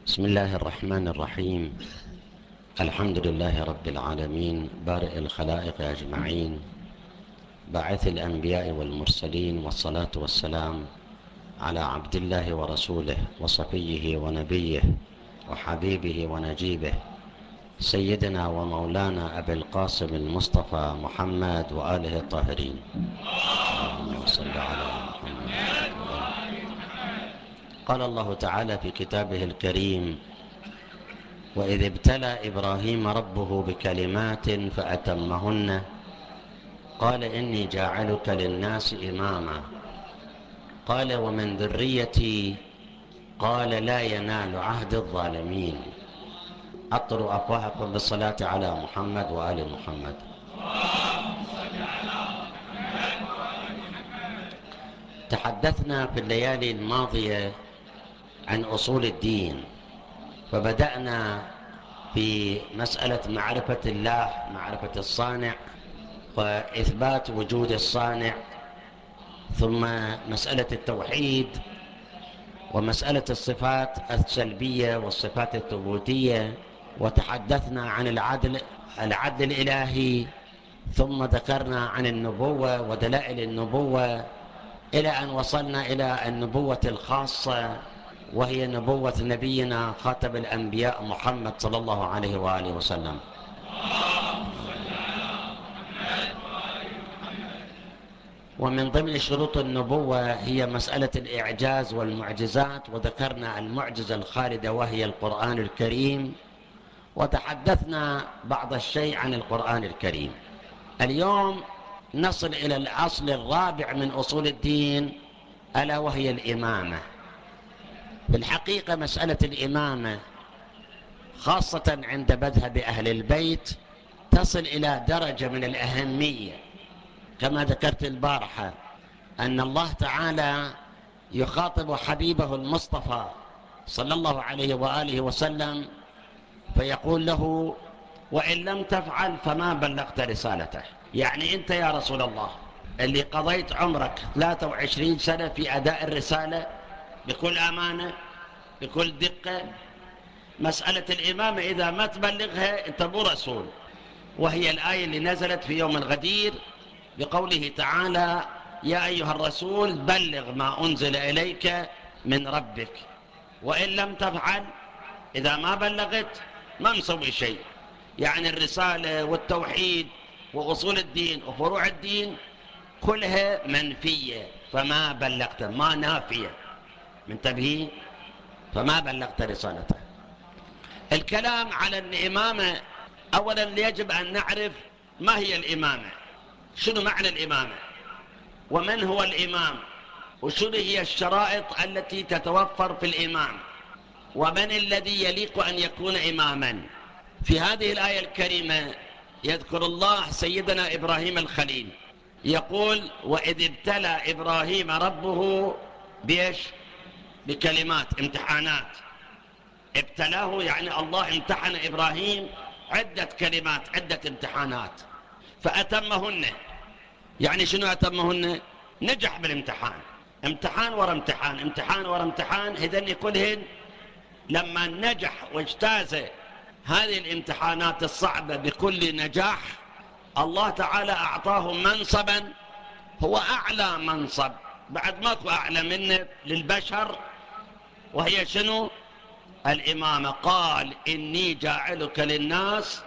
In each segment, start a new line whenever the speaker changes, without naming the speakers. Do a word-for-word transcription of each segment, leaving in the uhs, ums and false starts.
بسم الله الرحمن الرحيم. الحمد لله رب العالمين، بارئ الخلائق أجمعين، باعث الأنبياء والمرسلين، والصلاة والسلام على عبد الله ورسوله وصفيه ونبيه وحبيبه ونجيبه سيدنا ومولانا أبي القاسم المصطفى محمد وآله الطاهرين. اللهم صل على محمد. قال الله تعالى في كتابه الكريم: وإذ ابتلى إبراهيم ربه بكلمات فأتمهن قال إني جاعلك للناس إماما قال ومن ذريتي قال لا ينال عهد الظالمين. أطروا أفواهكم بالصلاة على محمد وآل محمد. تحدثنا في الليالي الماضية عن أصول الدين، فبدأنا في مسألة معرفة الله، معرفة الصانع وإثبات وجود الصانع، ثم مسألة التوحيد ومسألة الصفات السلبية والصفات الثبوتية، وتحدثنا عن العدل العدل الإلهي، ثم ذكرنا عن النبوة ودلائل النبوة إلى أن وصلنا إلى النبوة الخاصة، وهي نبوة نبينا خاتم الأنبياء محمد صلى الله عليه وآله وسلم. ومن ضمن شروط النبوة هي مسألة الإعجاز والمعجزات، وذكرنا المعجزة الخالدة وهي القرآن الكريم، وتحدثنا بعض الشيء عن القرآن الكريم. اليوم نصل إلى الأصل الرابع من أصول الدين، ألا وهي الإمامة. في الحقيقة مسألة الإمامة خاصة عند مذهب أهل البيت تصل إلى درجة من الأهمية، كما ذكرت البارحة أن الله تعالى يخاطب حبيبه المصطفى صلى الله عليه وآله وسلم فيقول له: وإن لم تفعل فما بلغت رسالته. يعني أنت يا رسول الله اللي قضيت عمرك ثلاثة وعشرين سنة في أداء الرسالة بكل أمانة بكل دقة، مسألة الإمامة إذا ما تبلغها أنت مو رسول. وهي الآية اللي نزلت في يوم الغدير بقوله تعالى: يا أيها الرسول بلغ ما أنزل إليك من ربك وإن لم تفعل، إذا ما بلغت ما مسوي شيء. يعني الرسالة والتوحيد وأصول الدين وفروع الدين كلها منفية، فما بلغت، ما نافية، منتبهين؟ فما بلغت رسالته. الكلام على الإمامة، أولا يجب أن نعرف ما هي الإمامة، شنو معنى الإمامة، ومن هو الإمام، وشنو هي الشرائط التي تتوفر في الإمام، ومن الذي يليق أن يكون إماما. في هذه الآية الكريمة يذكر الله سيدنا إبراهيم الخليل، يقول: وإذ ابتلى إبراهيم ربه بيش؟ بكلمات، امتحانات. ابتلاه يعني الله امتحن إبراهيم عدة كلمات، عدة امتحانات، فأتمهن. يعني شنو أتمهن؟ نجح بالامتحان، امتحان ورا امتحان، امتحان ورا امتحان. إذن كلهن لما نجح واجتاز هذه الامتحانات الصعبة بكل نجاح، الله تعالى أعطاه منصبا هو أعلى منصب، بعد ماكو أعلى منه للبشر، وهي شنو؟ الإمامة. قال: إني جاعلك للناس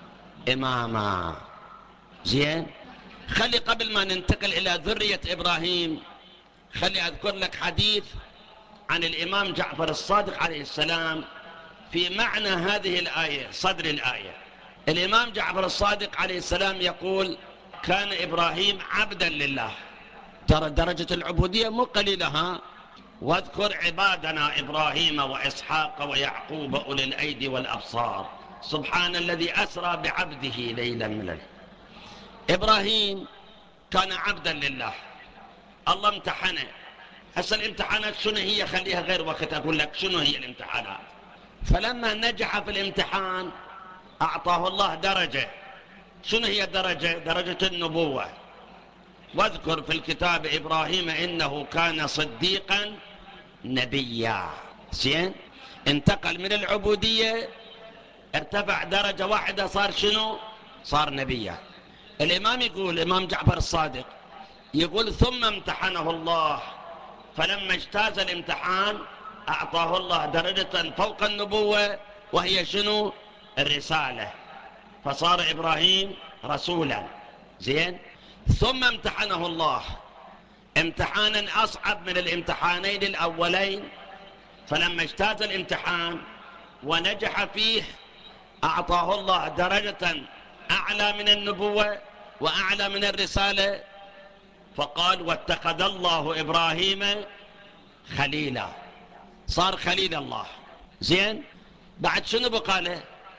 إماما. زين، خلي قبل ما ننتقل إلى ذرية إبراهيم خلي أذكر لك حديث عن الإمام جعفر الصادق عليه السلام في معنى هذه الآية، صدر الآية. الإمام جعفر الصادق عليه السلام يقول: كان إبراهيم عبدا لله. ترى درجة العبودية مو قليلة، ها؟ واذكر عبادنا إبراهيم وإسحاق ويعقوب أولي الأيدي والأبصار سبحان الذي أسرى بعبده ليلا من الليل. إبراهيم كان عبدا لله، الله امتحنه. هسه الامتحانات شنو هي؟ خليها غير وقت أقول لك شنو هي الامتحانات. فلما نجح في الامتحان أعطاه الله درجة. شنو هي درجة؟ درجة النبوة. واذكر في الكتاب إبراهيم إنه كان صديقا نبيا. زين، انتقل من العبودية، ارتفع درجة واحدة، صار شنو؟ صار نبيا. الإمام يقول، الإمام جعفر الصادق يقول: ثم امتحنه الله، فلما اجتاز الامتحان أعطاه الله درجة فوق النبوة، وهي شنو؟ الرسالة، فصار إبراهيم رسولا. زين. ثم امتحنه الله امتحانا أصعب من الامتحانين الأولين، فلما اجتاز الامتحان ونجح فيه أعطاه الله درجة أعلى من النبوة وأعلى من الرسالة، فقال: واتخذ الله إبراهيم خليلا، صار خليل الله. زين. بعد شنو بقاله؟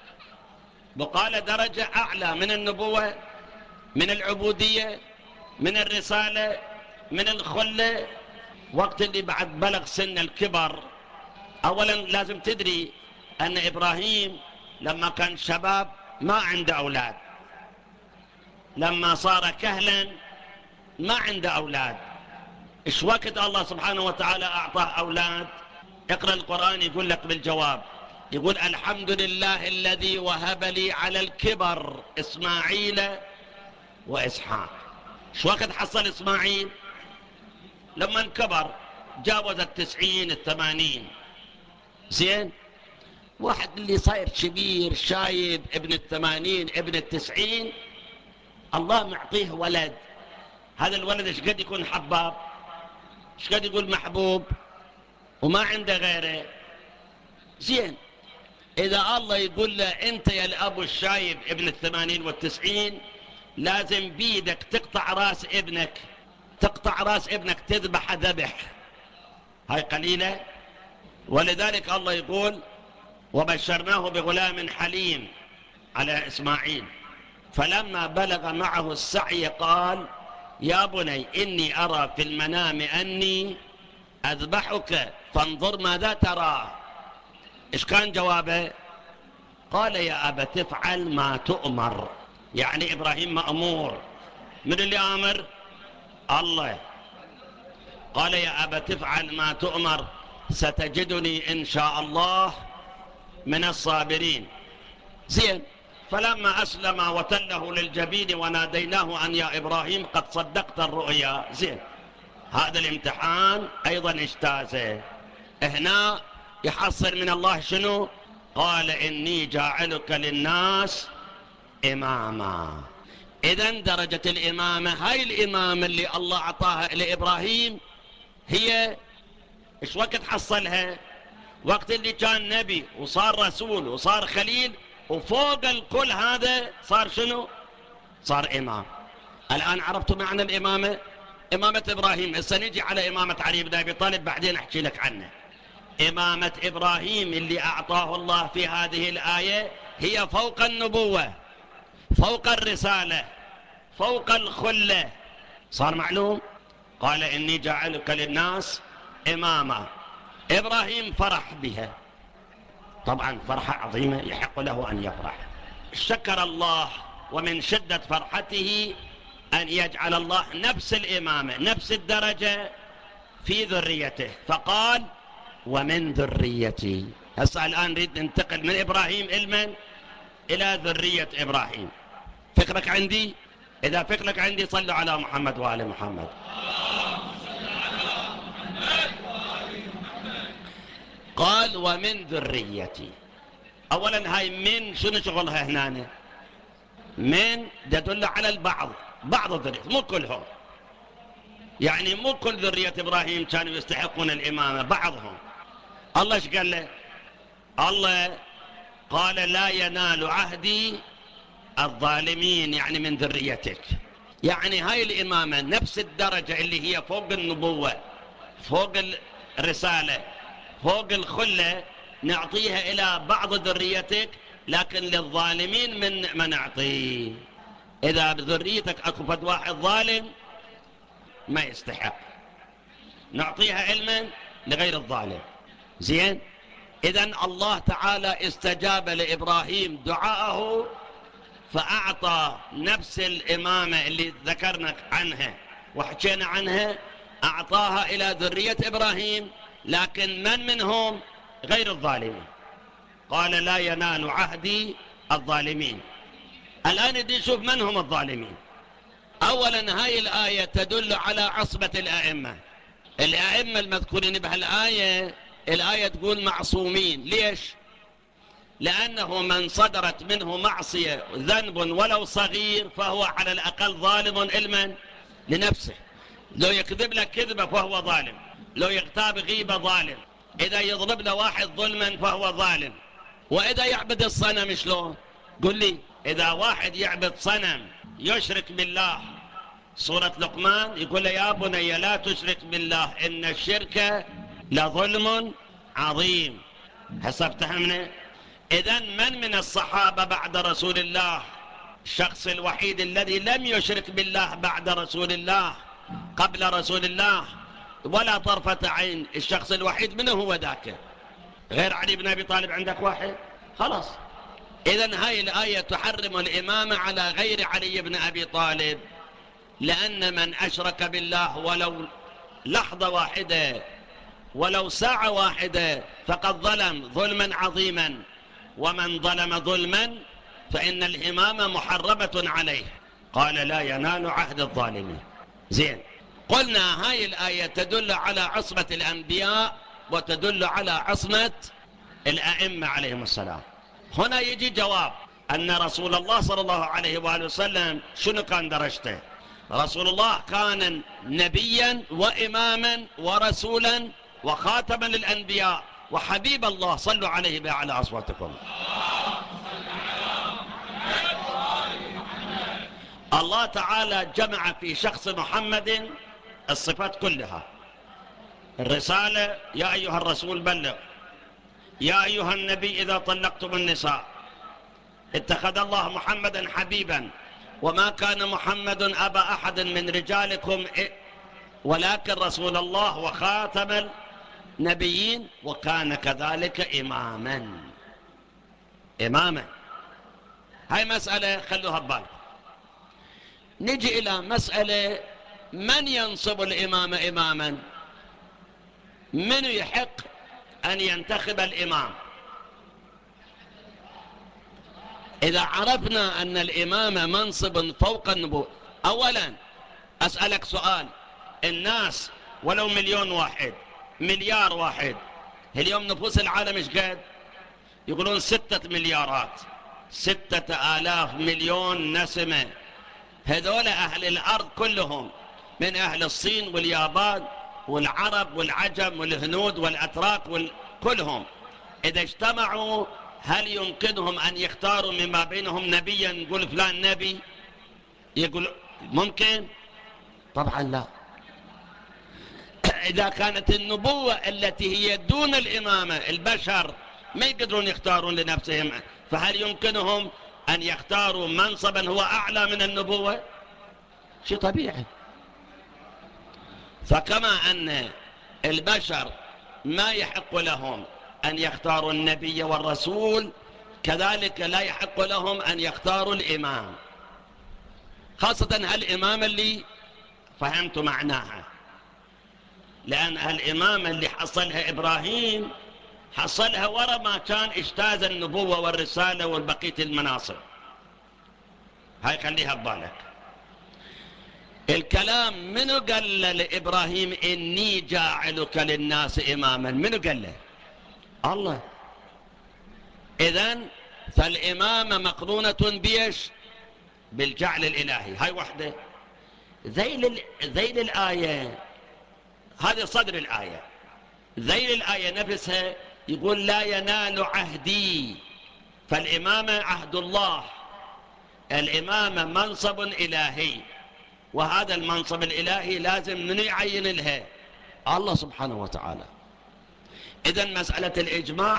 بقاله درجة أعلى من النبوة، من العبودية، من الرسالة، من الخلة. وقت اللي بعد بلغ سن الكبر، أولا لازم تدري أن إبراهيم لما كان شباب ما عنده أولاد، لما صار كهلا ما عنده أولاد. إيش وقت الله سبحانه وتعالى أعطاه أولاد؟ اقرأ القرآن يقول لك بالجواب، يقول: الحمد لله الذي وهب لي على الكبر إسماعيل وإسحاق. إيش وقت حصل إسماعيل؟ لما انكبر، جاوز التسعين الثمانين. زين. واحد اللي صاير كبير شايب، ابن الثمانين ابن التسعين، الله معطيه ولد، هذا الولد ايش قد يكون حباب، ايش قد يقول محبوب، وما عنده غيره. زين. اذا الله يقول له: انت يا الاب الشايب ابن الثمانين والتسعين لازم بيدك تقطع راس ابنك، تقطع راس ابنك تذبح ذبح، هاي قليلة؟ ولذلك الله يقول: وبشرناه بغلام حليم على إسماعيل، فلما بلغ معه السعي قال: يا بني إني أرى في المنام أني أذبحك فانظر ماذا ترى. إيش كان جوابه؟ قال: يا أبا تفعل ما تؤمر. يعني إبراهيم مأمور. من اللي آمر؟ الله. قال: يا أبا تفعل ما تؤمر ستجدني إن شاء الله من الصابرين. زين. فلما أسلم وتله للجبين وناديناه أن يا إبراهيم قد صدقت الرؤيا. زين. هذا الامتحان أيضا اجتازه. هنا يحصل من الله شنو؟ قال: إني جاعلك للناس إماما. إذن درجة الإمامة، هاي الإمامة اللي الله أعطاها لإبراهيم، هي إيش وقت حصلها؟ وقت اللي كان نبي وصار رسول وصار خليل، وفوق الكل هذا صار شنو؟ صار إمام. الآن عرفتوا معنى الإمامة؟ إمامة إبراهيم. هسه نجي على إمامة علي بن أبي طالب بعدين أحكي لك عنه. إمامة إبراهيم اللي أعطاه الله في هذه الآية هي فوق النبوة، فوق الرسالة، فوق الخلة. صار معلوم؟ قال: إني جاعلك للناس إماما. إبراهيم فرح بها، طبعا فرحة عظيمة يحق له أن يفرح. شكر الله، ومن شدة فرحته أن يجعل الله نفس الإمامة، نفس الدرجة في ذريته، فقال: ومن ذريتي. هسه الآن نريد ننتقل من إبراهيم إلمن؟ إلى ذرية إبراهيم. فكرك عندي؟ إذا فكرك عندي صلوا على محمد وآل محمد. قال: ومن ذريتي. أولا هاي من شنو شغلها هنا؟ من تدل على البعض، بعض الذرية، مو كلهم. يعني مو كل ذرية إبراهيم كانوا يستحقون الإمامة، بعضهم. الله ايش قال له؟ الله قال: لا ينال عهدي الظالمين، يعني من ذريتك. يعني هاي الإمامة نفس الدرجة اللي هي فوق النبوة، فوق الرسالة، فوق الخلة، نعطيها إلى بعض ذريتك، لكن للظالمين من ما نعطيه. إذا بذريتك أكو فد واحد ظالم ما يستحق، نعطيها علما لغير الظالم. زين. إذن الله تعالى استجاب لإبراهيم دعاءه، فأعطى نفس الإمامة اللي ذكرنا عنها وحكينا عنها، أعطاها إلى ذرية إبراهيم، لكن من منهم؟ غير الظالمين. قال لا ينال عهدي الظالمين. الآن بدي نشوف من هم الظالمين. أولا هاي الآية تدل على عصمة الأئمة. الأئمة المذكورين بهالآية، الآية تقول معصومين. ليش؟ لأنه من صدرت منه معصية ذنب ولو صغير فهو على الأقل ظالم علما لنفسه. لو يكذب لك كذبة فهو ظالم، لو يغتاب غيبة ظالم، إذا يضرب له واحد ظلما فهو ظالم. وإذا يعبد الصنم شلون؟ قل لي. إذا واحد يعبد صنم يشرك بالله، سورة لقمان يقول له يا بني لا تشرك بالله إن الشرك لظلم عظيم. هسه افتهمنا. إذن من من الصحابة بعد رسول الله الشخص الوحيد الذي لم يشرك بالله بعد رسول الله قبل رسول الله ولا طرفة عين؟ الشخص الوحيد منه هو ذاك. غير علي بن أبي طالب عندك واحد؟ خلاص. إذن هاي الآية تحرم الإمامة على غير علي بن أبي طالب، لأن من أشرك بالله ولو لحظة واحدة ولو ساعة واحدة فقد ظلم ظلما عظيما، ومن ظلم ظلما فإن الإمامة محرمة عليه. قال لا ينال عهد الظالمين. زين، قلنا هاي الآية تدل على عصمة الأنبياء وتدل على عصمة الأئمة عليهم السلام. هنا يجي جواب أن رسول الله صلى الله عليه وآله وسلم شنو كان درجته؟ رسول الله كان نبيا وإماما ورسولا وخاتما للأنبياء وحبيب الله. صلوا عليه بأعلى أصواتكم. الله تعالى جمع في شخص محمد الصفات كلها. الرسالة يا أيها الرسول بلغ، يا أيها النبي إذا طلقتم النساء، اتخذ الله محمدا حبيبا، وما كان محمد أبا أحد من رجالكم ولكن رسول الله وخاتم النبيين، وكان كذلك إماما. إماما هاي مسألة خلوها ببالكم. نجي إلى مسألة من ينصب الإمامة إماما؟ من يحق أن ينتخب الإمام؟ إذا عرفنا أن الإمامة منصب فوق النبوة، أولا أسألك سؤال. الناس ولو مليون واحد، مليار واحد، اليوم نفوس العالم ايش قد؟ يقولون ستة مليارات، ستة آلاف مليون نسمة. هذول أهل الأرض كلهم، من أهل الصين واليابان والعرب والعجم والهنود والأتراك كلهم، إذا اجتمعوا هل يمكنهم أن يختاروا مما بينهم نبيا نقول فلان نبي؟ يقول ممكن؟ طبعا لا. إذا كانت النبوة التي هي دون الإمامة البشر ما يقدرون يختارون لنفسهم، فهل يمكنهم أن يختاروا منصبا هو أعلى من النبوة؟ شيء طبيعي. فكما أن البشر ما يحق لهم أن يختاروا النبي والرسول، كذلك لا يحق لهم أن يختاروا الإمام، خاصة هالإمامة اللي فهمت معناها. لأن الإمامة اللي حصلها إبراهيم حصلها ورا ما كان اجتاز النبوة والرسالة والبقية المناصب. هاي خليها ببالك. الكلام منو قال لإبراهيم إني جاعلك للناس إماما؟ منو قال له؟ الله. إذن فالإمامة مقرونة بيش؟ بالجعل الإلهي. هاي وحدة. ذيل, ذيل الآية، هذه صدر الآية، ذيل الآية نفسها يقول لا ينال عهدي. فالإمامة عهد الله، الإمامة منصب إلهي، وهذا المنصب الإلهي لازم من يعين لها؟ الله سبحانه وتعالى. إذن مسألة الإجماع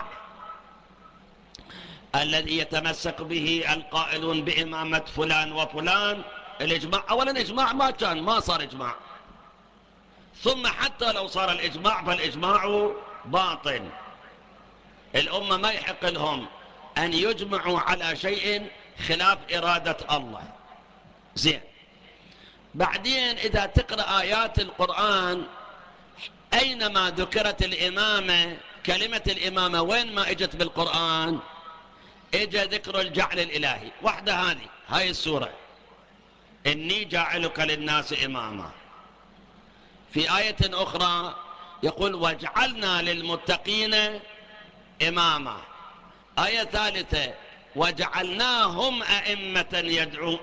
الذي يتمسك به القائلون بإمامة فلان وفلان، الإجماع أولا إجماع ما كان، ما صار إجماع، ثم حتى لو صار الإجماع فالإجماع باطل. الأمة ما يحق لهم أن يجمعوا على شيء خلاف إرادة الله. زين، بعدين إذا تقرأ آيات القرآن أينما ذكرت الإمامة كلمة الإمامة وين ما اجت بالقرآن؟ اجى ذكر الجعل الإلهي وحده، هذه هاي السورة، إني جاعلك للناس إماما. في آية أخرى يقول وجعلنا للمتقين إماما. آية ثالثة وجعلناهم أئمة يدعو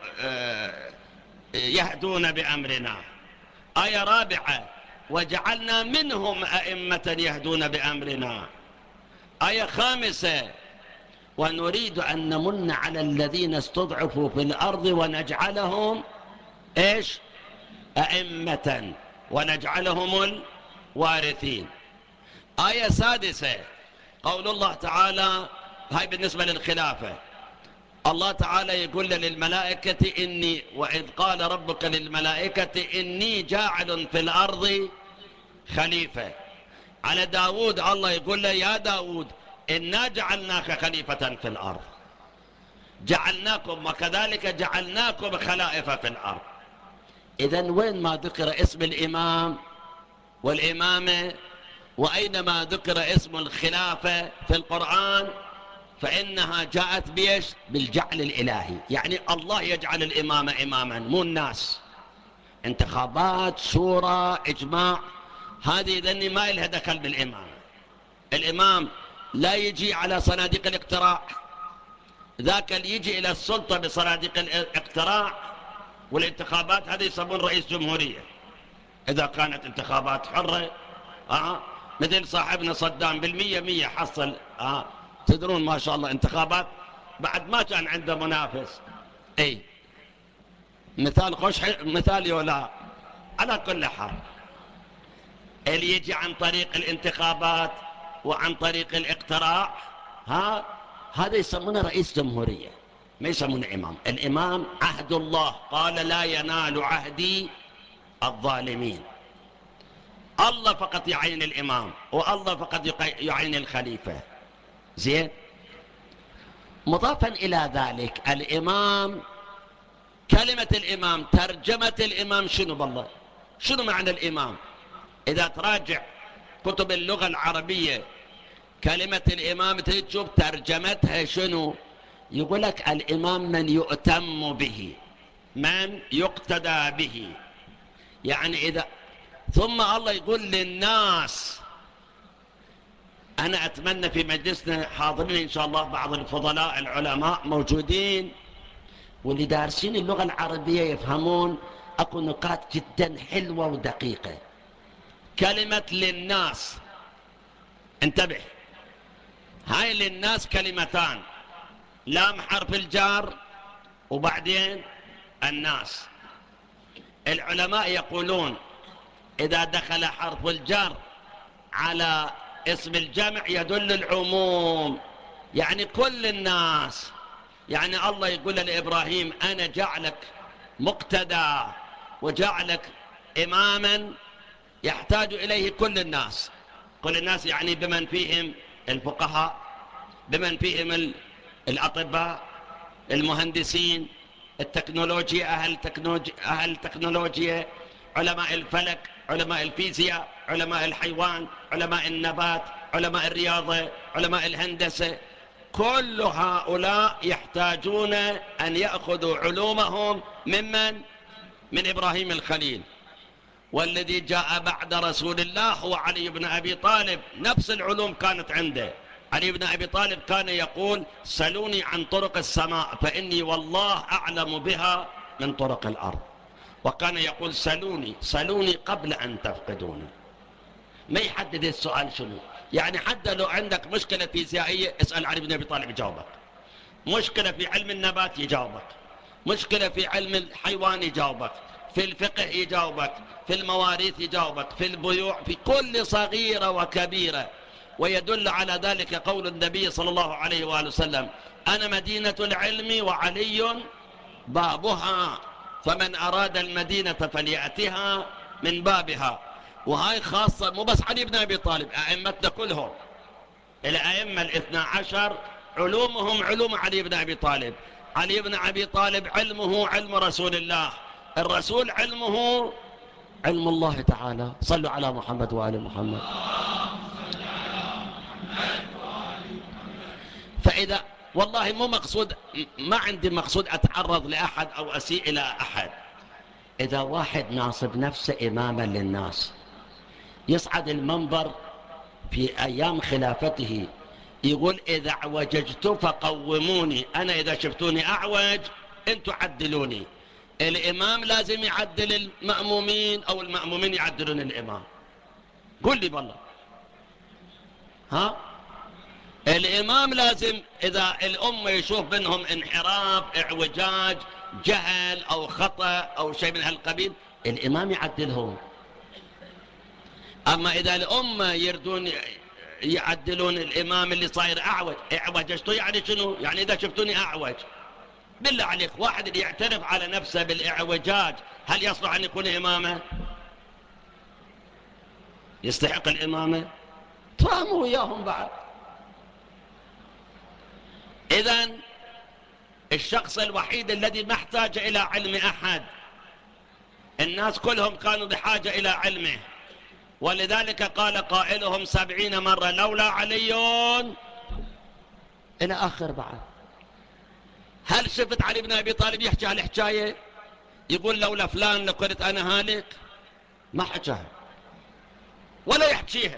يهدون بأمرنا. آية رابعة وجعلنا منهم أئمة يهدون بأمرنا. آية خامسة ونريد أن نمن على الذين استضعفوا في الأرض ونجعلهم إيش؟ أئمة ونجعلهم الوارثين. آية سادسة قول الله تعالى، هاي بالنسبة للخلافة، الله تعالى يقول للملائكة إني وإذ قال ربك للملائكة إني جاعل في الأرض خليفة. على داود الله يقول له يا داود إنا جعلناك خليفة في الأرض، جعلناكم وكذلك جعلناكم خلائف في الأرض. إذن وين ما ذكر اسم الإمام والإمامة وأينما ذكر اسم الخلافة في القرآن فإنها جاءت بيش؟ بالجعل الإلهي، يعني الله يجعل الإمامة إماما مو الناس. انتخابات، شورى، إجماع، هذه ذني ما إلها دخل بالإمام. الإمام لا يجي على صناديق الاقتراع، ذاك اللي يجي إلى السلطة بصناديق الاقتراع والانتخابات هذه يسمون رئيس جمهورية إذا كانت انتخابات حرة. آه مثل صاحبنا صدام بالمية مية حصل. آه تدرون ما شاء الله انتخابات بعد ما كان عنده منافس. اي مثال خوش مثالي ولا؟ على كل حال اللي يجي عن طريق الانتخابات وعن طريق الاقتراع ها هذا يسمونه رئيس جمهورية، ما يسمونه إمام. الإمام عهد الله قال لا ينال عهدي الظالمين. الله فقط يعين الإمام والله فقط يعين الخليفة. زين. مضافا إلى ذلك الإمام، كلمة الإمام ترجمة الإمام شنو بالله؟ شنو معنى الإمام؟ إذا تراجع كتب اللغة العربية كلمة الإمام تشوف ترجمتها شنو؟ يقول لك الإمام من يؤتم به، من يقتدى به. يعني إذا ثم الله يقول للناس. أنا أتمنى في مجلسنا حاضرين إن شاء الله بعض الفضلاء العلماء موجودين واللي دارسين اللغة العربية يفهمون أكو نقاط جدا حلوة ودقيقة. كلمة للناس انتبه، هاي للناس كلمتان، لام حرف الجار وبعدين الناس. العلماء يقولون إذا دخل حرف الجر على اسم الجمع يدل العموم، يعني كل الناس. يعني الله يقول لإبراهيم أنا جعلك مقتدى وجعلك إماما يحتاج إليه كل الناس. كل الناس يعني بمن فيهم الفقهاء، بمن فيهم الأطباء، المهندسين، التكنولوجيا، أهل تكنولوجيا, أهل تكنولوجيا، علماء الفلك، علماء الفيزياء، علماء الحيوان، علماء النبات، علماء الرياضة، علماء الهندسة. كل هؤلاء يحتاجون أن يأخذوا علومهم ممن؟ من إبراهيم الخليل. والذي جاء بعد رسول الله هو علي بن أبي طالب، نفس العلوم كانت عنده. علي بن أبي طالب كان يقول سلوني عن طرق السماء فإني والله أعلم بها من طرق الأرض. وكان يقول سلوني سلوني قبل أن تفقدوني. ما يحدد السؤال شنو، يعني حتى لو عندك مشكلة فيزيائية اسأل علي بن أبي طالب يجاوبك، مشكلة في علم النبات يجاوبك، مشكلة في علم الحيوان يجاوبك، في الفقه يجاوبك، في المواريث يجاوبك، في البيوع، في كل صغيرة وكبيرة. ويدل على ذلك قول النبي صلى الله عليه وآله وسلم أنا مدينة العلم وعلي بابها فمن أراد المدينة فليأتها من بابها. وهاي خاصة مو بس علي بن أبي طالب، أئمتنا كلهم الأئمة الاثنى عشر علومهم علوم علي بن أبي طالب. علي بن أبي طالب علمه علم رسول الله، الرسول علمه علم الله تعالى. صلوا على محمد وآل محمد. فإذا والله مو مقصود، ما عندي مقصود أتعرض لأحد أو أسيء إلى أحد. إذا واحد ناصب نفسه إماما للناس يصعد المنبر في أيام خلافته يقول إذا اعوججت فقوموني، أنا إذا شفتوني أعوج أنتوا عدلوني. الإمام لازم يعدل المأمومين أو المأمومين يعدلون الإمام؟ قل لي بالله. ها؟ الإمام لازم إذا الأمة يشوف منهم انحراف، اعوجاج، جهل أو خطأ أو شيء من هالقبيل، الإمام يعدلهم. أما إذا الأمة يردون يعدلون الإمام اللي صاير أعوج، اعوججتوا يعني شنو؟ يعني إذا شفتوني أعوج، بالله عليك واحد اللي يعترف على نفسه بالإعوجاج هل يصلح أن يكون إمامه؟ يستحق الإمامة؟ تفهموا وياهم بعد. إذن الشخص الوحيد الذي ما احتاج إلى علم أحد، الناس كلهم كانوا بحاجة إلى علمه، ولذلك قال قائلهم سبعين مرة لولا علي إلى آخر بعد. هل شفت علي بن أبي طالب يحكي هالحكاية يقول لولا فلان لكنت أنا هالك؟ ما حكاها ولا يحكيها،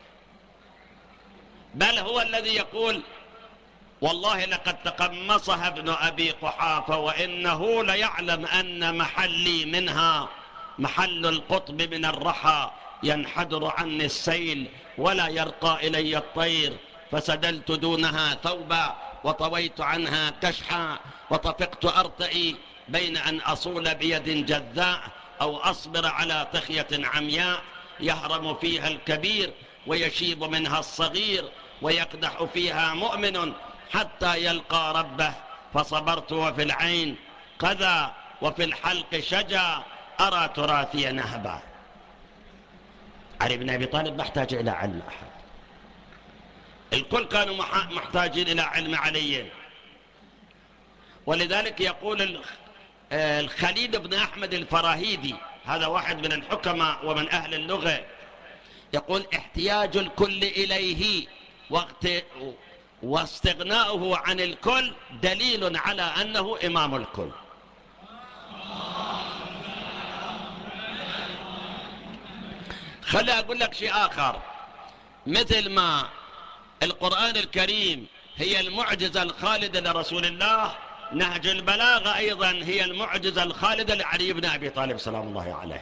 بل هو الذي يقول والله لقد تقمصها ابن أبي قحافة وإنه ليعلم أن محلي منها محل القطب من الرحى، ينحدر عني السيل ولا يرقى إلي الطير، فسدلت دونها ثوبا وطويت عنها كشحا، وطفقت أرتئي بين أن أصول بيد جذاء أو أصبر على تخية عمياء، يهرم فيها الكبير ويشيب منها الصغير، ويقدح فيها مؤمن حتى يلقى ربه، فصبرت وفي العين قذى وفي الحلق شجا، أرى تراثي نهبا. علي بن أبي طالب ما احتاج إلى علم أحد، الكل كانوا محتاجين إلى علم علي. ولذلك يقول الخليل بن أحمد الفراهيدي، هذا واحد من الحكماء ومن أهل اللغة، يقول احتياج الكل إليه واستغناؤه عن الكل دليل على أنه إمام الكل. خلي أقول لك شيء آخر، مثل ما القرآن الكريم هي المعجزة الخالدة لرسول الله، نهج البلاغة أيضا هي المعجزة الخالدة لعلي بن أبي طالب سلام الله عليه.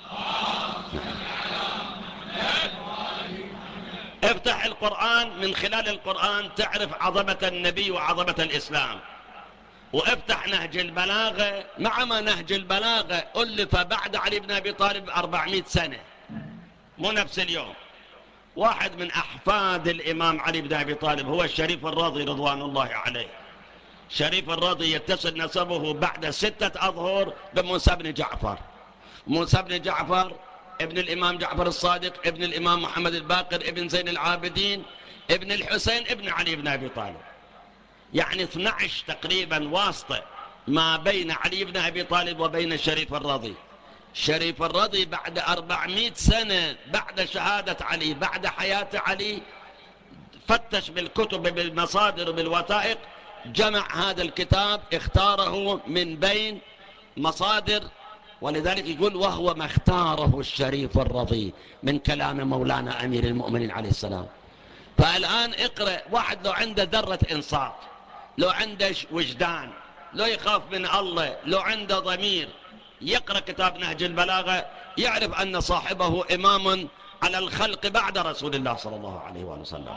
افتح القرآن، من خلال القرآن تعرف عظمة النبي وعظمة الإسلام. وافتح نهج البلاغة، مع ما نهج البلاغة ألف بعد علي بن أبي طالب أربعمائة سنة، مو نفس اليوم. واحد من أحفاد الإمام علي بن أبي طالب هو الشريف الرضي رضوان الله عليه. شريف الرضي يتصل نسبه بعد ستة أظهر بموسى بن جعفر. موسى بن جعفر ابن الإمام جعفر الصادق، ابن الإمام محمد الباقر، ابن زين العابدين، ابن الحسين، ابن علي بن أبي طالب. يعني اثني عشر تقريبا واسطة ما بين علي بن أبي طالب وبين الشريف الرضي. شريف الرضي بعد أربعمائة سنة بعد شهادة علي، بعد حياة علي، فتش بالكتب بالمصادر بالوثائق، جمع هذا الكتاب، اختاره من بين مصادر، ولذلك يقول وهو ما اختاره الشريف الرضي من كلام مولانا أمير المؤمنين عليه السلام. فالآن اقرأ، واحد لو عنده ذرة إنصاف، لو عنده وجدان، لو يخاف من الله، لو عنده ضمير، يقرأ كتاب نهج البلاغة، يعرف أن صاحبه إمام على الخلق بعد رسول الله صلى الله عليه وآله وسلم.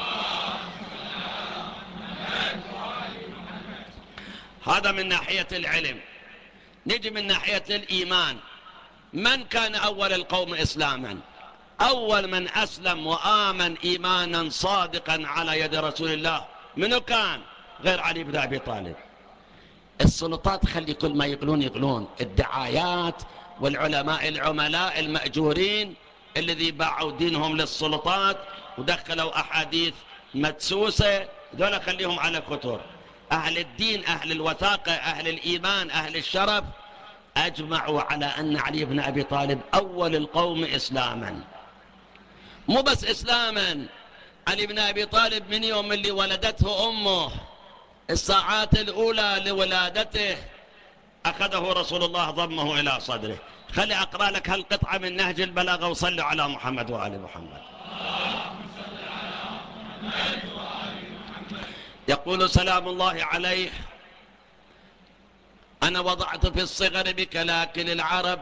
هذا من ناحية العلم. نجي من ناحية الإيمان. من كان أول القوم إسلاما؟ أول من أسلم وآمن إيمانا صادقا على يد رسول الله منو كان؟ غير علي بن أبي طالب. السلطات خلي كل ما يقولون يقولون، الدعايات والعلماء العملاء المأجورين الذي باعوا دينهم للسلطات ودخلوا أحاديث مدسوسة، ذولا خليهم على كتر. أهل الدين، أهل الوثاقة، أهل الإيمان، أهل الشرف أجمعوا على أن علي بن أبي طالب أول القوم إسلاما. مو بس إسلاما، علي بن أبي طالب من يوم اللي ولدته أمه الساعات الأولى لولادته أخذه رسول الله ضمه إلى صدره. خلي أقرأ لك هالقطعة من نهج البلاغة، وصلوا على محمد وآل محمد. يقول سلام الله عليه: أنا وضعت في الصغر بكلاكل العرب،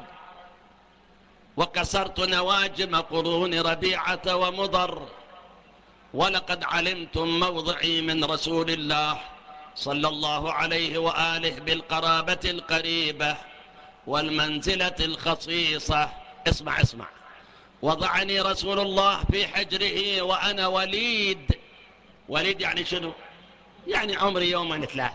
وكسرت نواجم قرون ربيعة ومضر، ولقد علمتم موضعي من رسول الله صلى الله عليه وآله بالقرابة القريبة والمنزلة الخصيصة. اسمع اسمع. وضعني رسول الله في حجره وأنا وليد. وليد يعني شنو؟ يعني عمري يومين ثلاثة.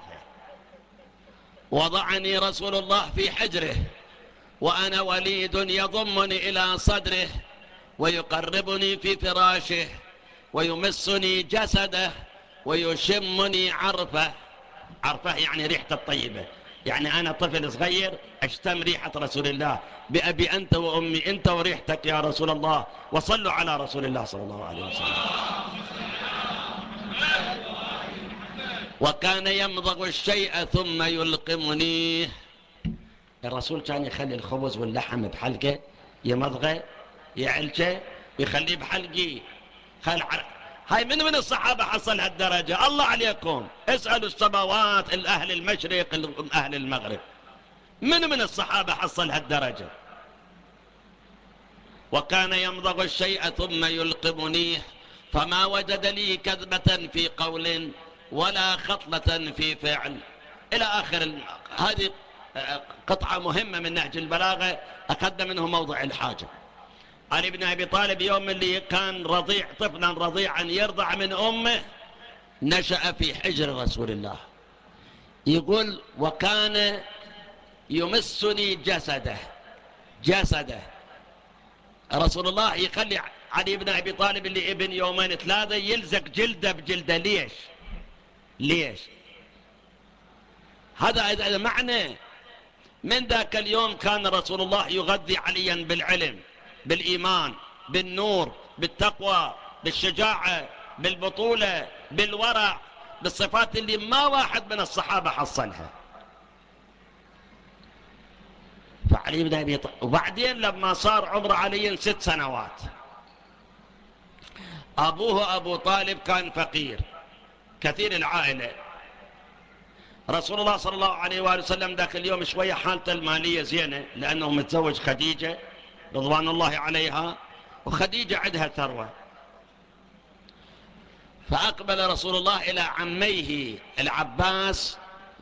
وضعني رسول الله في حجره وأنا وليد، يضمني إلى صدره ويقربني في فراشه ويمسني جسده ويشمني عرفه. عرفه يعني ريحة الطيبة، يعني أنا طفل صغير أشتم ريحة رسول الله. بأبي أنت وأمي أنت وريحتك يا رسول الله. وصلوا على رسول الله صلى الله عليه وسلم. وكان يمضغ الشيء ثم يلقمني. الرسول كان يخلي الخبز واللحم بحلقه، يمضغه يعلشه ويخليه بحلقي. خل... هاي من من الصحابة حصل هالدرجة؟ الله عليكم اسألوا السماوات، الأهل المشرق، أهل المغرب، من من الصحابة حصل هالدرجة؟ وكان يمضغ الشيء ثم يلقمنيه، فما وجد لي كذبة في قول ولا خطلة في فعل. إلى آخر. هذه قطعة مهمة من نهج البلاغة، أخذنا منه موضع الحاجة. علي بن أبي طالب يوم اللي كان رضيع، طفلا رضيعا يرضع من أمه، نشأ في حجر رسول الله. يقول: وكان يمسني جسده. جسده رسول الله يخلي علي بن أبي طالب اللي ابن يومين ثلاثة يلزق جلده بجلده. ليش؟ ليش؟ هذا معنى. من ذاك اليوم كان رسول الله يغذي عليا بالعلم، بالإيمان، بالنور، بالتقوى، بالشجاعة، بالبطولة، بالورع، بالصفات اللي ما واحد من الصحابة حصلها. فعلي بن أبي طالب. وبعدين لما صار عمر علي ست سنوات، أبوه أبو طالب كان فقير كثير العائلة. رسول الله صلى الله عليه وآله وسلم ذاك اليوم شوية حالته المالية زينة، لأنه متزوج خديجة رضوان الله عليها، وخديجة عندها ثروة. فأقبل رسول الله إلى عميه العباس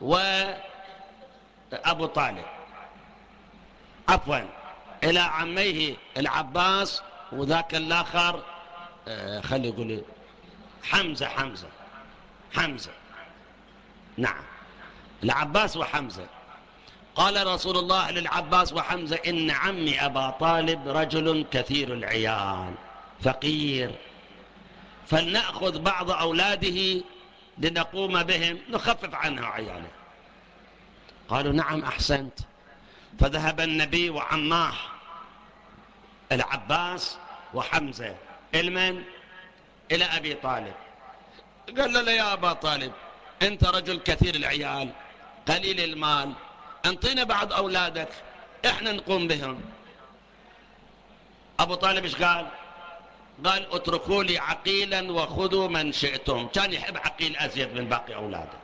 وأبو طالب، عفوا إلى عميه العباس وذاك الآخر آه خلي يقول حمزة. حمزة حمزة نعم، العباس وحمزة. قال رسول الله للعباس وحمزة: إن عمي أبا طالب رجل كثير العيال فقير، فلنأخذ بعض أولاده لنقوم بهم نخفف عنه عياله. قالوا: نعم أحسنت. فذهب النبي وعماه العباس وحمزة المن إلى أبي طالب. قال له: يا أبا طالب، أنت رجل كثير العيال قليل المال، انطينا بعض أولادك إحنا نقوم بهم. أبو طالب إيش قال؟ قال: اتركوا لي عقيلا وخذوا من شئتم. كان يحب عقيل أزيد من باقي أولاده.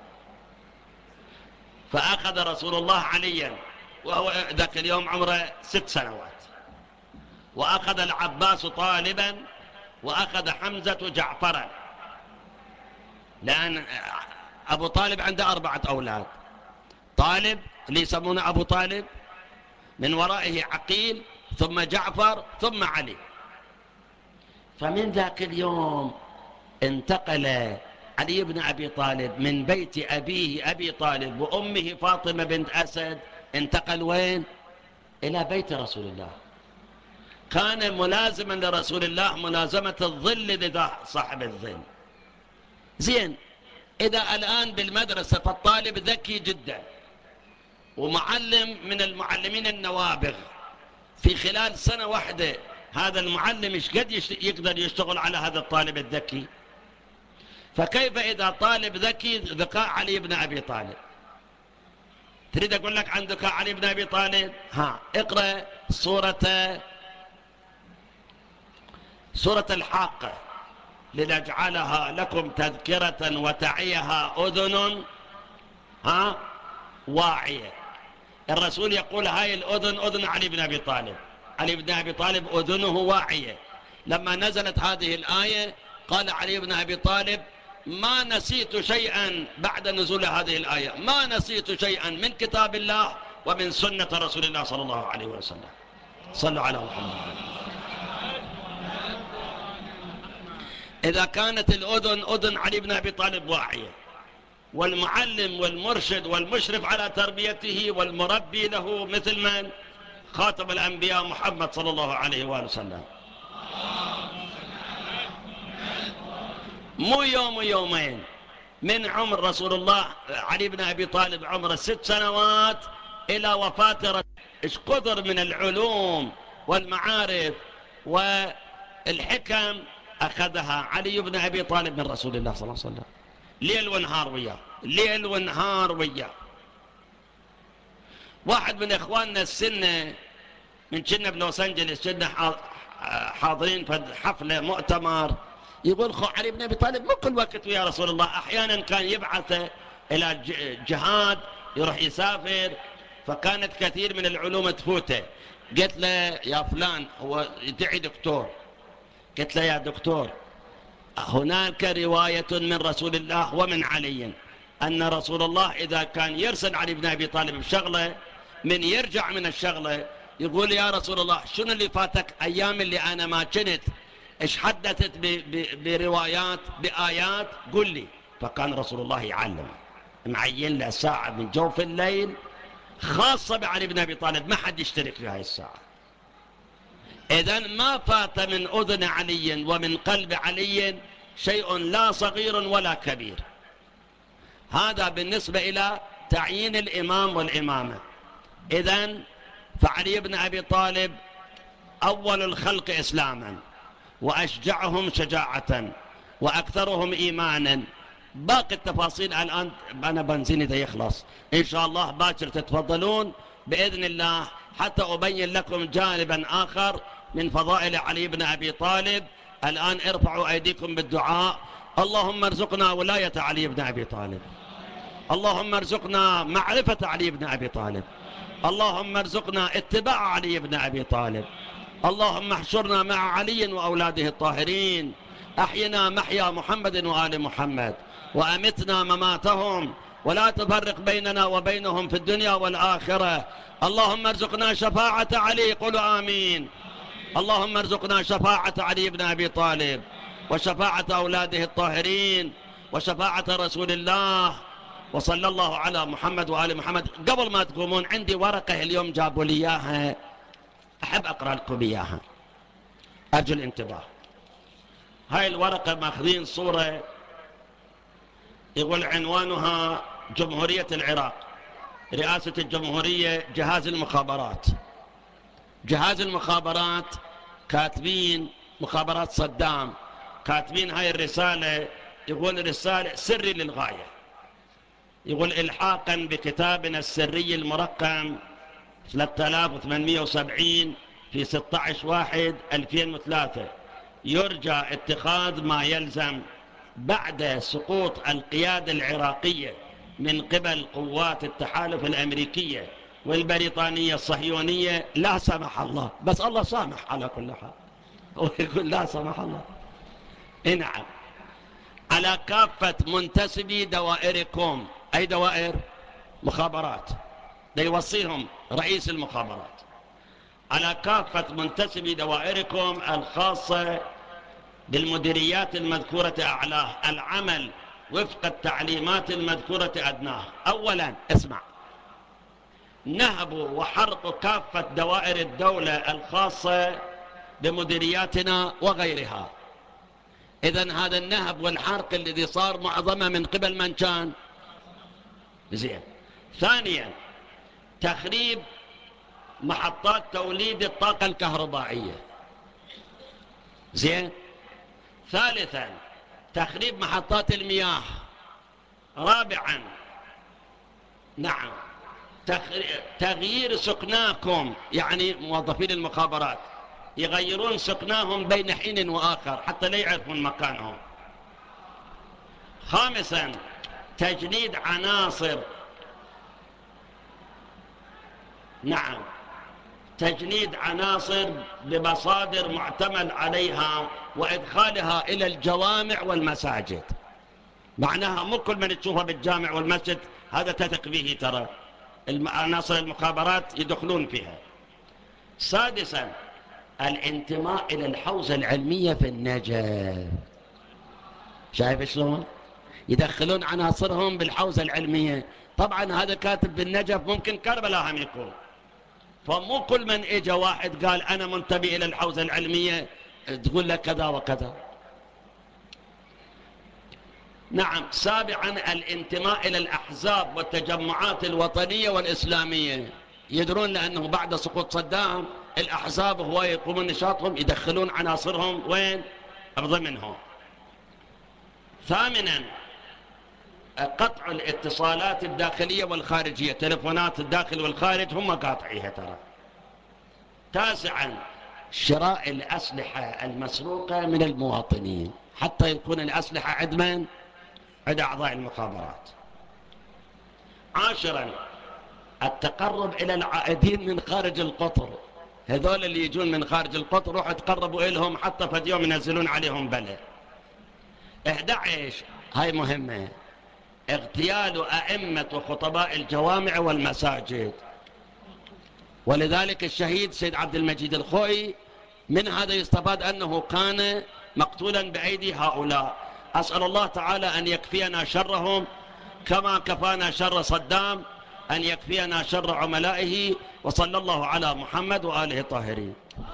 فأخذ رسول الله عليا وهو ذاك اليوم عمره ست سنوات، وأخذ العباس طالبا، وأخذ حمزة جعفرا، لأن أبو طالب عنده أربعة أولاد. طالب اللي يسمونه أبو طالب، من ورائه عقيل، ثم جعفر، ثم علي. فمن ذاك اليوم انتقل علي بن أبي طالب من بيت أبيه أبي طالب وأمه فاطمة بنت أسد، انتقل وين؟ إلى بيت رسول الله. كان ملازما لرسول الله ملازمة الظل لذا صاحب الظل. زين، إذا الآن بالمدرسة فالطالب ذكي جدا ومعلم من المعلمين النوابغ، في خلال سنة واحدة هذا المعلم ايش قد يقدر يشتغل على هذا الطالب الذكي؟ فكيف إذا طالب ذكي ذكاء علي بن أبي طالب؟ تريد أقول لك عن ذكاء علي بن أبي طالب؟ ها، اقرأ سورة سورة الحاقة، لنجعلها لكم تذكرة وتعيها أذن ها واعية. الرسول يقول هاي الأذن أذن علي بن أبي طالب، علي بن أبي طالب أذنه واعية. لما نزلت هذه الآية قال علي بن أبي طالب ما نسيت شيئا بعد نزول هذه الآية، ما نسيت شيئا من كتاب الله ومن سنة رسول الله صلى الله عليه وسلم. صلوا على محمد. إذا كانت الأذن أذن علي بن أبي طالب واعية، والمعلم والمرشد والمشرف على تربيته والمربي له مثل من؟ خاتم الأنبياء محمد صلى الله عليه وآله وسلم. مو يوم ويومين من عمر رسول الله علي بن أبي طالب عمره ست سنوات إلى وفاته، إيش قدر من العلوم والمعارف والحكم أخذها علي بن أبي طالب من رسول الله صلى الله عليه وسلم، ليل ونهار وياه، ليل ونهار وياه. واحد من إخواننا السنة من كنا بلوس أنجلس، كنا حاضرين في حفلة مؤتمر، يقول خو علي بن أبي طالب مو كل وقت ويا رسول الله، أحيانا كان يبعث إلى جهاد يروح يسافر، فكانت كثير من العلوم تفوته. قلت له يا فلان، هو يدعي دكتور، قلت له يا دكتور هناك رواية من رسول الله ومن علي أن رسول الله إذا كان يرسل علي بن أبي طالب بشغلة، من يرجع من الشغلة يقول يا رسول الله شنو اللي فاتك أيام اللي أنا ما كنت، إيش حدثت بروايات بآيات، قل لي. فكان رسول الله يعلم، معين له ساعة من جوف الليل خاصة بعلي بن أبي طالب، ما حد يشترك في هاي الساعة. إذن ما فات من أذن علي ومن قلب علي شيء لا صغير ولا كبير. هذا بالنسبة إلى تعيين الإمام والإمامة. إذن فعلي بن أبي طالب أول الخلق إسلاما، وأشجعهم شجاعة، وأكثرهم إيمانا. باقي التفاصيل الآن أنا بنزيني ذا يخلص إن شاء الله، باكر تتفضلون بإذن الله حتى أبين لكم جانبا آخر من فضائل علي بن أبي طالب. الآن ارفعوا أيديكم بالدعاء. اللهم ارزقنا ولاية علي بن أبي طالب، اللهم ارزقنا معرفة علي بن أبي طالب، اللهم ارزقنا اتباع علي بن أبي طالب، اللهم احشرنا مع علي وأولاده الطاهرين، أحينا محيا محمد وآل محمد، وأمتنا مماتهم، ولا تفرق بيننا وبينهم في الدنيا والآخرة. اللهم ارزقنا شفاعة علي، قولوا آمين. اللهم ارزقنا شفاعة علي بن أبي طالب، وشفاعة أولاده الطاهرين، وشفاعة رسول الله. وصلى الله على محمد وآل محمد. قبل ما تقومون عندي ورقة اليوم جابوا لي إياها، أحب أقرأ لكم إياها، أرجو الانتباه. هاي الورقة ماخذين صورة يقول عنوانها جمهورية العراق، رئاسة الجمهورية، جهاز المخابرات. جهاز المخابرات كاتبين مخابرات صدام، كاتبين هاي الرسالة، يقول رسالة سري للغاية، يقول إلحاقا بكتابنا السري المرقم ثلاثة آلاف وثمانمئة وسبعين في ستة عشر واحد ألفين وثلاثة، يرجى اتخاذ ما يلزم بعد سقوط القيادة العراقية من قبل قوات التحالف الأمريكية والبريطانية الصهيونية، لا سمح الله، بس الله سامح على كل حال، هو يقول لا سمح الله، نعم، على كافة منتسبي دوائركم. أي دوائر؟ مخابرات، ده يوصيهم رئيس المخابرات. على كافة منتسبي دوائركم الخاصة بالمديريات المذكورة أعلاه العمل وفق التعليمات المذكورة أدناه. أولا اسمع، نهب وحرق كافة دوائر الدولة الخاصة بمديرياتنا وغيرها. إذن هذا النهب والحرق الذي صار معظمه من قبل من كان؟ زين. ثانيا تخريب محطات توليد الطاقة الكهربائية. زين. ثالثا تخريب محطات المياه. رابعا، نعم، تغيير سكناكم، يعني موظفين المخابرات يغيرون سكناهم بين حين وآخر حتى لا يعرفون مكانهم. خامسا، تجنيد عناصر، نعم، تجنيد عناصر بمصادر معتمد عليها وإدخالها إلى الجوامع والمساجد. معناها مو كل من تشوفه بالجامع والمسجد هذا تثق به، ترى عناصر المخابرات يدخلون فيها. سادسا، الانتماء إلى الحوزة العلمية في النجف. شايف شلون يدخلون عناصرهم بالحوزة العلمية؟ طبعا هذا كاتب بالنجف، ممكن كربلاء هم يكون، فمو كل من اجى واحد قال انا منتمي الى الحوزة العلمية تقول له كذا وكذا. نعم. سابعا، الانتماء الى الاحزاب والتجمعات الوطنية والاسلامية. يدرون لانه بعد سقوط صدام الاحزاب هو يقومون نشاطهم، يدخلون عناصرهم وين؟ ضمنهم. ثامنا، قطع الاتصالات الداخلية والخارجية، تلفونات الداخل والخارج هم قاطعيها ترى. تاسعا، شراء الأسلحة المسروقة من المواطنين حتى يكون الأسلحة عند من؟ عند أعضاء المخابرات. عاشرا، التقرب إلى العائدين من خارج القطر، هذول اللي يجون من خارج القطر روحوا تقربوا إلهم حتى فد يوم ينزلون عليهم بلاء. احدى عشر، هاي مهمة، اغتيال أئمة وخطباء الجوامع والمساجد. ولذلك الشهيد سيد عبد المجيد الخوئي من هذا يستفاد أنه كان مقتولا بأيدي هؤلاء. أسأل الله تعالى أن يكفينا شرهم كما كفانا شر صدام، أن يكفينا شر عملائه. وصلى الله على محمد وآله الطاهرين.